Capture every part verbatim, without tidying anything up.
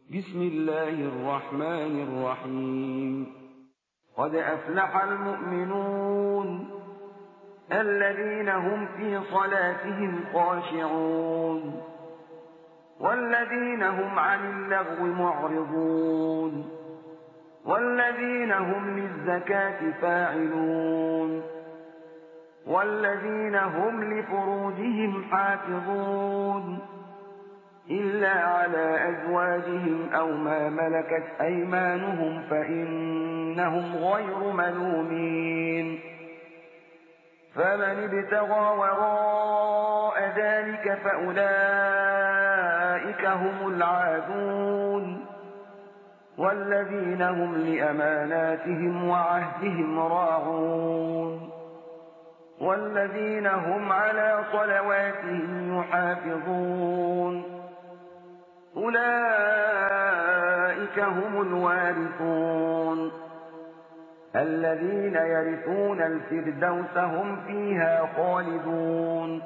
بسم الله الرحمن الرحيم قد أفلح المؤمنون الذين هم في صلاتهم خاشعون والذين هم عن اللغو معرضون والذين هم للزكاة فاعلون والذين هم لفروجهم حافظون إلا على أزواجهم أو ما ملكت أيمانهم فإنهم غير ملومين فمن ابتغى وراء ذلك فأولئك هم العادون والذين هم لأماناتهم وعهدهم راعون والذين هم على صلواتهم يحافظون أولئك هم الوارثون الذين يرثون الفردوس هم فيها خالدون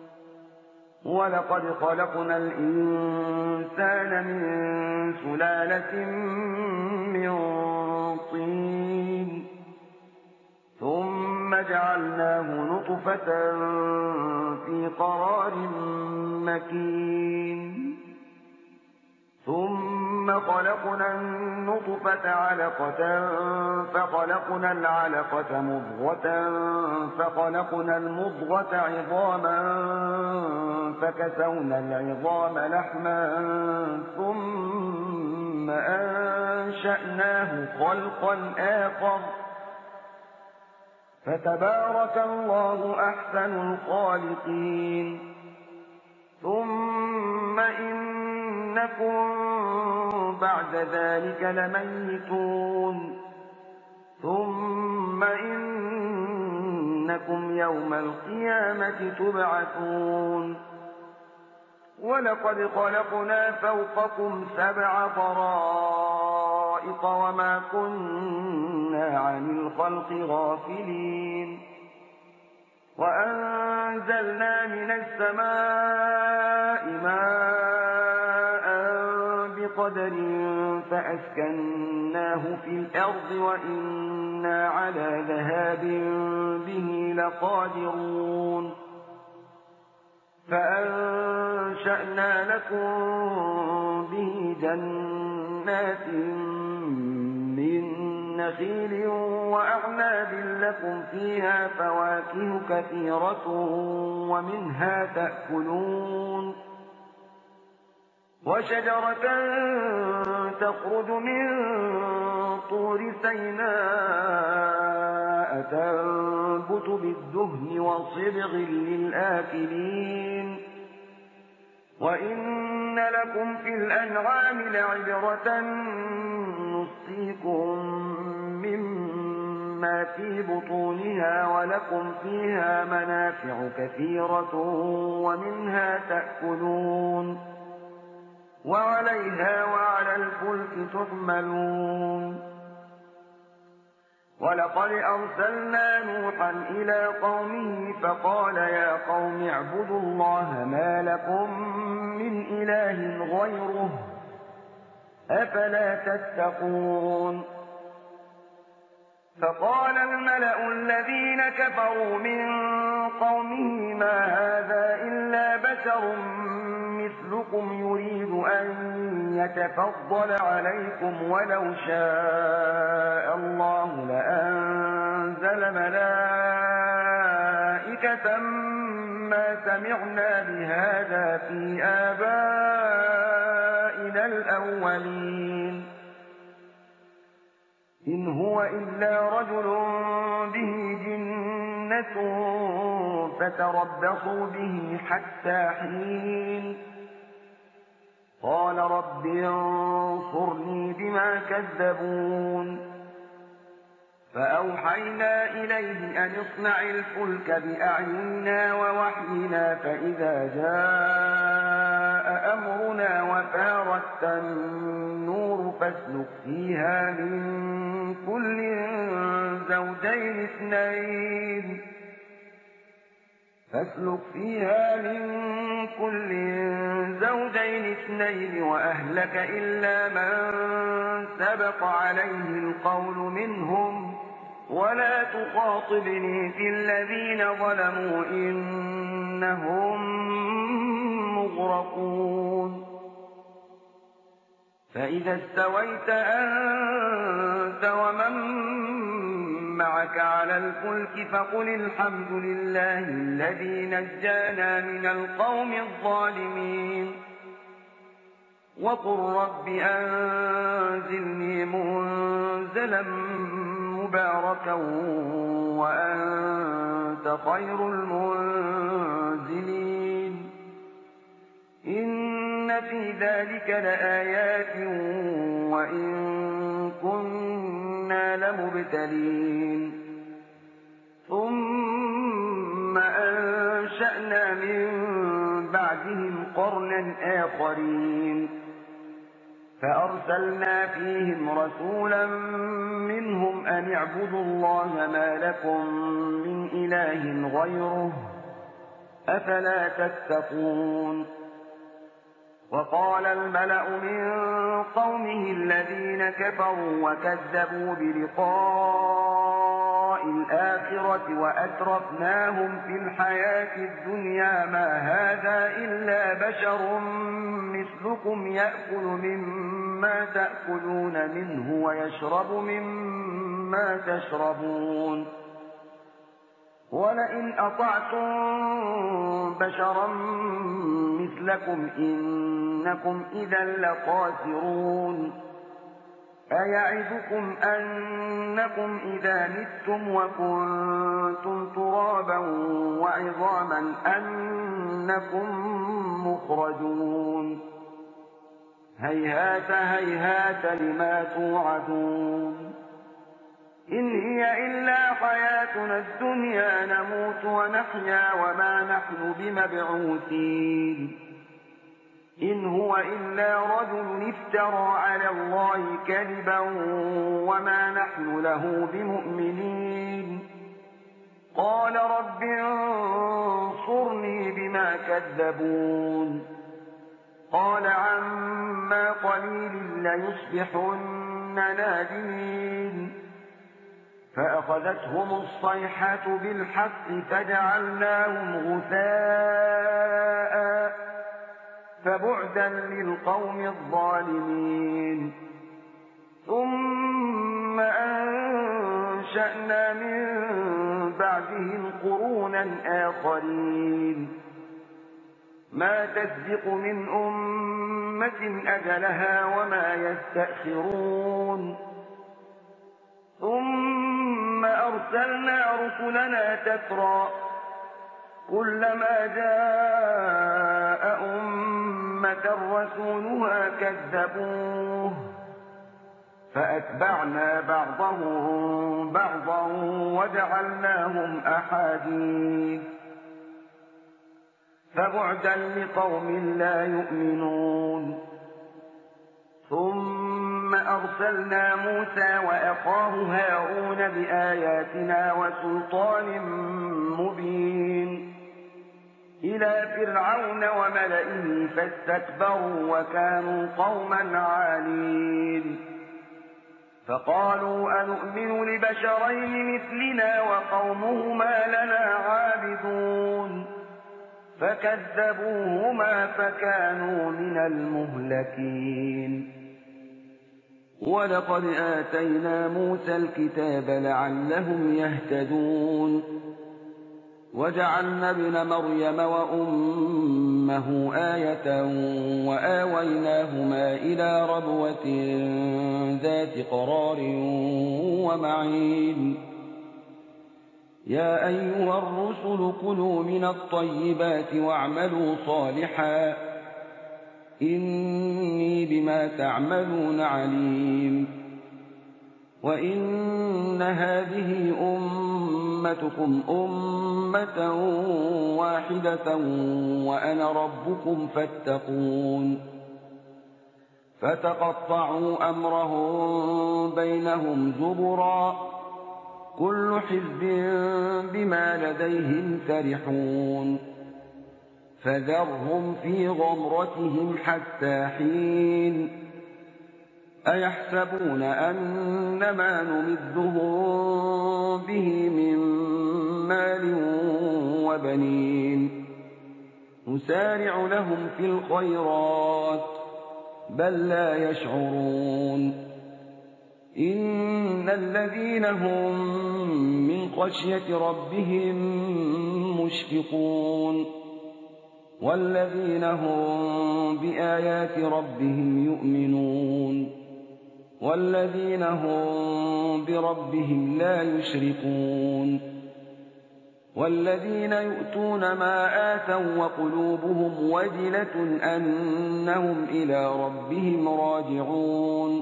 ولقد خلقنا الإنسان من سلالة من طين ثم جعلناه نطفة في قرار مكين ثم خلقنا النطفة علقة فخلقنا العلقة مضغة فخلقنا المضغة عظاما فكسونا العظام لحما ثم أنشأناه خلقا آخر فتبارك الله أحسن الخالقين ثم إنكم بعد ذلك لميتون ثم إنكم يوم القيامة تبعثون ولقد خلقنا فوقكم سبع طرائق وما كنا عن الخلق غافلين وأنزلنا من السماء ماء بقدر فأسكناه في الأرض وإنا على ذهاب به لقادرون فأنشأنا لكم به جنات من نخيل وأعناب لكم فيها فواكه كثيرة ومنها تأكلون وشجرة تخرج من طور سيناء تنبت بالدهن وصبغ للآكلين وإن لكم في الأنعام لعبرة نسقيكم مما في بطونها ولكم فيها منافع كثيرة ومنها تأكلون وعليها وعلى الفلك تحملون ولقد أرسلنا نوحا إلى قومه فقال يا قوم اعبدوا الله ما لكم من إله غيره أفلا تتقون فقال الملأ الذين كفروا من قومه ما هذا إلا بشر مثلكم يريد أن يتفضل عليكم ولو شاء الله لأنزل ملائكة ما سمعنا بهذا في آبائنا الأولين إن هو إلا رجل به جنة فتربصوا به حتى حين قال رب انصرني بما كذبون فأوحينا إليه أن اصنع الفلك بأعيننا ووحينا فإذا جاء أمرنا وفارت النور فاسلك فيها من كل زوجين اثنين فاسلك فيها من كل زوجين اثنين وأهلك إلا من سبق عليه القول منهم ولا تخاطبني في الذين ظلموا إنهم مغرقون فإذا استويت أنت ومن معك على الفلك فقل الحمد لله الذي نجانا من القوم الظالمين وقل رب أنزلني منزلا مباركا وأنت خير المنزلين إن في ذلك لآيات وإن كنا لمبتلين ثم أنشأنا من بعدهم قرنا آخرين فأرسلنا فيهم رسولا منهم أن اعبدوا الله ما لكم من إله غيره أفلا تتقون وقال الملأ من قومه الذين كفروا وكذبوا بلقاء الآخرة وأترفناهم في الحياة الدنيا ما هذا إلا بشر مثلكم يأكل مما تأكلون منه ويشرب مما تشربون ولئن أطعتم بشرا مثلكم إنكم إذا لخاسرون أيعدكم أنكم إذا متم وكنتم ترابا وعظاما أنكم مخرجون هيهات هيهات لما توعدون إن هي إلا حياتنا الدنيا نموت ونحيا وما نحن بمبعوثين إن هو إلا رجل افترى على الله كذبا وما نحن له بمؤمنين قال رب انصرني بما كذبون قال عما قليل ليصبحن نادمين فأخذتهم الصيحة بالحق فجعلناهم غثاء فبعدا للقوم الظالمين ثم أنشأنا من بعدهم قرونا آخرين ما تسبق من أمة أجلها وما يستأخرون ثم أرسلنا رسلنا تترى كلما جاء أمة رسولها كذبوه فأتبعنا بعضهم بعضا وجعلناهم أحاديث فبعدا لقوم لا يؤمنون ثم أرسلنا موسى وأخاه هارون بآياتنا وسلطان مبين إلى فرعون وملئه فاستكبروا وكانوا قوما عالين فقالوا أنؤمن لبشرين مثلنا وقومهما لنا عابدون فكذبوهما فكانوا من المهلكين ولقد آتينا موسى الكتاب لعلهم يهتدون وجعلنا ابن مريم وأمه آية وآويناهما إلى ربوة ذات قرار ومعين يا أيها الرسل كلوا من الطيبات واعملوا صالحا إني بما تعملون عليم وإن هذه أمتكم أمة واحدة وأنا ربكم فاتقون فتقطعوا أمرهم بينهم زبرا كل حزب بما لديهم فرحون فذرهم في غمرتهم حتى حين أيحسبون أن ما نمدهم به من مال وبنين نسارع لهم في الخيرات بل لا يشعرون إن الذين هم من خشية ربهم مشفقون والذين هم بآيات ربهم يؤمنون والذين هم بربهم لا يشركون والذين يؤتون ما آتوا وقلوبهم وجلة أنهم إلى ربهم راجعون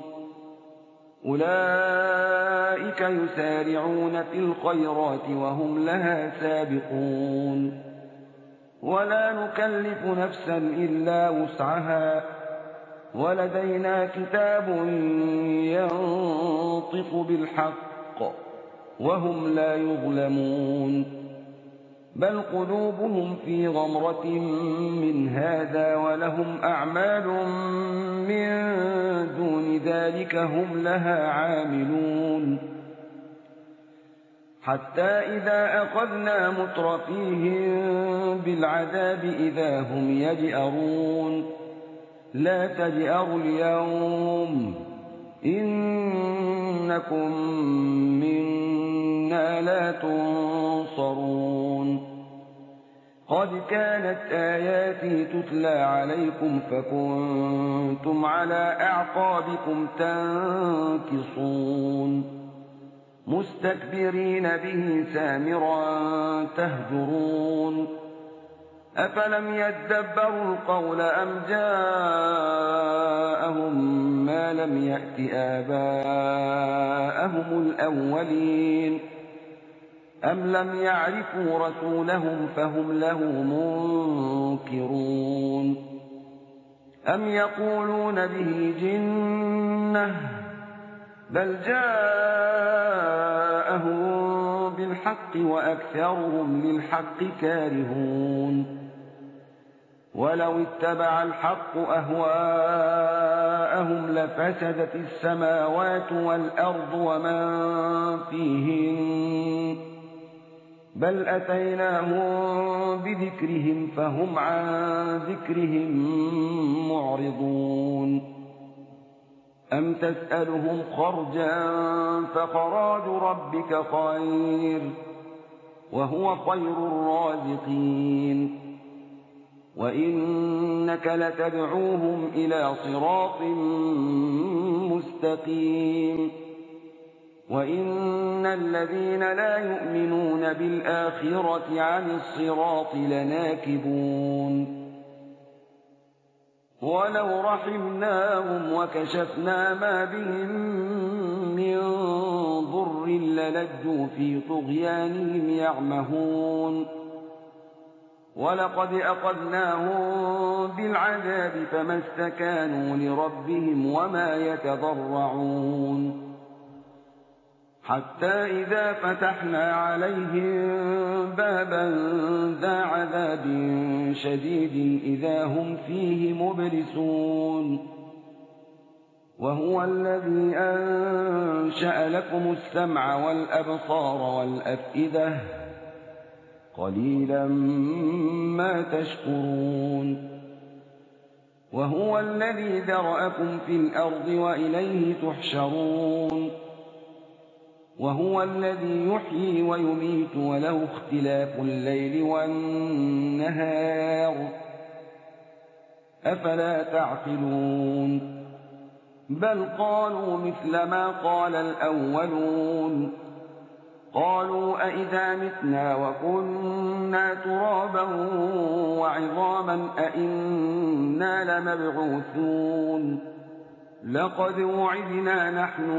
أولئك يسارعون في الخيرات وهم لها سابقون ولا نكلف نفسا إلا وسعها ولدينا كتاب ينطق بالحق وهم لا يظلمون بل قلوبهم في غمرة من هذا ولهم أعمال من دون ذلك هم لها عاملون حتى إذا أخذنا مترفيهم بالعذاب إذا هم يجأرون لا تجأروا اليوم إنكم منا لا تنصرون قد كانت آياتي تتلى عليكم فكنتم على أعقابكم تنكصون مستكبرين به سامرا تهجرون أفلم يدبروا القول أم جاءهم ما لم يأت آباءهم الأولين أم لم يعرفوا رسولهم فهم له منكرون أم يقولون به جنة بل جاءهم بالحق وأكثرهم للحق كارهون ولو اتبع الحق أهواءهم لفسدت السماوات والأرض ومن فيهن بل أتيناهم بذكرهم فهم عن ذكرهم معرضون أم تسألهم خرجا فخراج ربك خير وهو خير الرازقين وإنك لتدعوهم إلى صراط مستقيم وإن الذين لا يؤمنون بالآخرة عن الصراط لناكبون ولو رحمناهم وكشفنا ما بهم من ضر للجوا في طغيانهم يعمهون ولقد أخذناهم بالعذاب فما استكانوا لربهم وما يتضرعون حتى إذا فتحنا عليهم بابا ذا عذاب شديد إذا هم فيه مبلسون وهو الذي أنشأ لكم السمع والأبصار والأفئدة قليلا ما تشكرون وهو الذي ذرأكم في الأرض وإليه تحشرون وهو الذي يحيي ويميت وله اختلاف الليل والنهار أفلا تعقلون بل قالوا مثل ما قال الأولون قالوا أئذا متنا وكنا ترابا وعظاما أئنا لمبعوثون لقد وعدنا نحن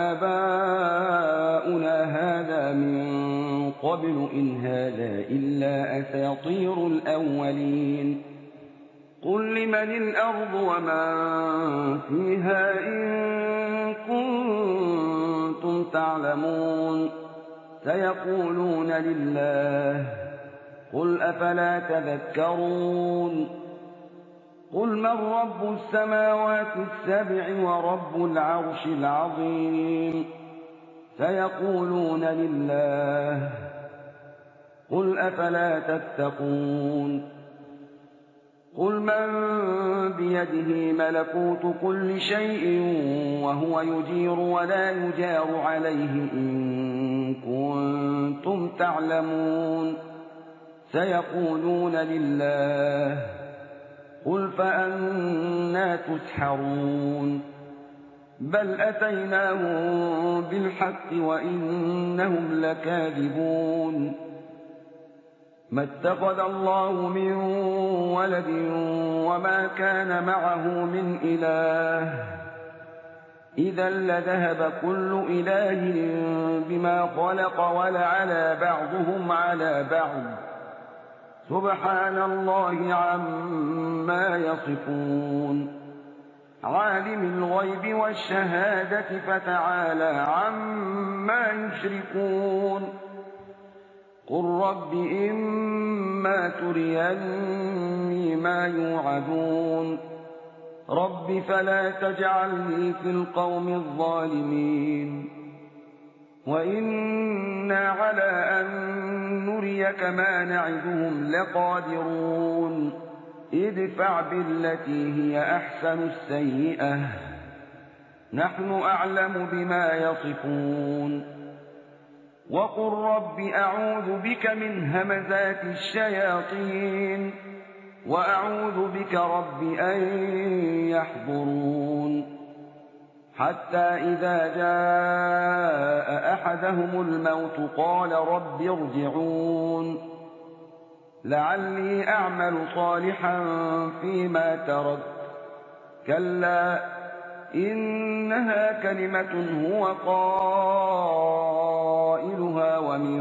وآباؤنا هذا من قبل إن هذا إلا أساطير الأولين قل لمن الأرض ومن فيها إن كنتم تعلمون سيقولون لله قل أفلا تذكرون قل من رب السماوات السبع ورب العرش العظيم سيقولون لله قل أفلا تتقون قل من بيده ملكوت كل شيء وهو يجير ولا يجار عليه إن كنتم تعلمون سيقولون لله قل فأنى تسحرون بل أتيناهم بالحق وإنهم لكاذبون ما اتخذ الله من ولد وما كان معه من إله إذا لذهب كل إله بما خلق ولعلى بعضهم على بعض سبحان الله عما يصفون عالم الغيب والشهادة فتعالى عما يشركون قل رب إما تريني ما يوعدون رب فلا تجعلني في القوم الظالمين وإنا على أن نريك ما نعدهم لقادرون ادفع بالتي هي أحسن السيئة نحن أعلم بما يصفون وقل رب أعوذ بك من همزات الشياطين وأعوذ بك رب أن يحضرون حتى إذا جاء أحدهم الموت قال رب ارجعون لعلي أعمل صالحا فيما تركت كلا إنها كلمة هو قائلها ومن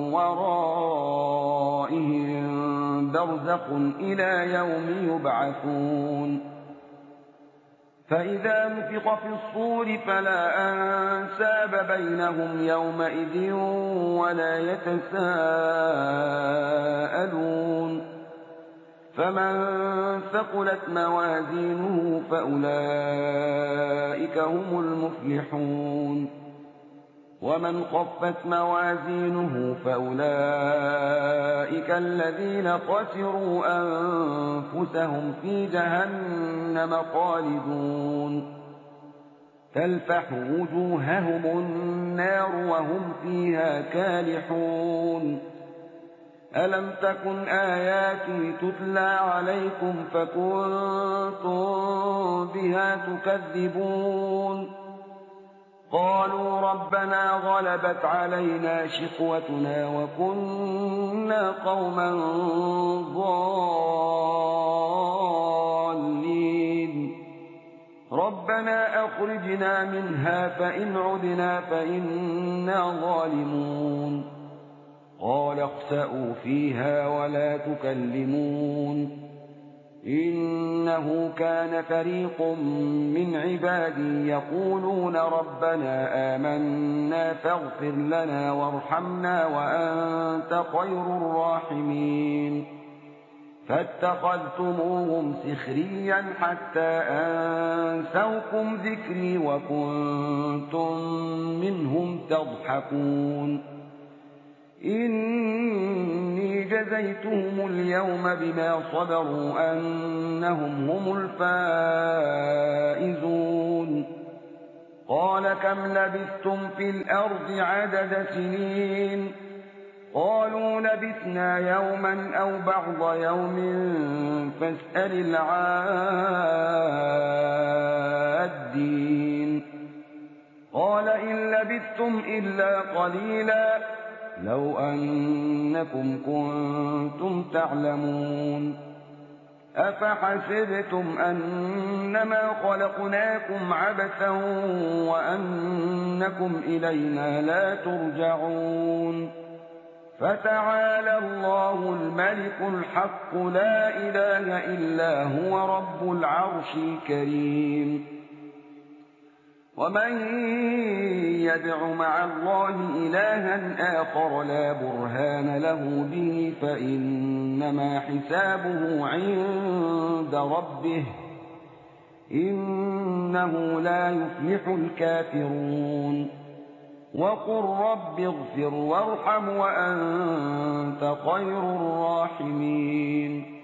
ورائهم برزخ إلى يوم يبعثون فإذا نفخ في الصور فلا أنساب بينهم يومئذ ولا يتساءلون فمن ثقلت موازينه فأولئك هم المفلحون ومن خفت موازينه فأولئك الذين خسروا أنفسهم في جهنم خالدون تلفح وجوههم النار وهم فيها كالحون ألم تكن آياتي تتلى عليكم فكنتم بها تكذبون قالوا ربنا غلبت علينا شقوتنا وكنا قوما ضالين ربنا أخرجنا منها فإن عدنا فإنا ظالمون قال اخسأوا فيها ولا تكلمون إنه كان فريق من عبادي يقولون ربنا آمنا فاغفر لنا وارحمنا وأنت خير الراحمين فاتخذتموهم سخريا حتى أنسوكم ذكري وكنتم منهم تضحكون إني جزيتهم اليوم بما صبروا أنهم هم الفائزون قال كم لبثتم في الأرض عدد سنين قالوا لبثنا يوما أو بعض يوم فاسأل العادين قال إن لبثتم إلا قليلا لو أنكم كنتم تعلمون أفحسبتم أنما خلقناكم عبثا وأنكم إلينا لا ترجعون فتعالى الله الملك الحق لا إله إلا هو رب العرش الكريم ومن يدع مع الله إلها آخر لا برهان له به فإنما حسابه عند ربه إنه لا يفلح الكافرون وقل رب اغفر وارحم وأنت خير الراحمين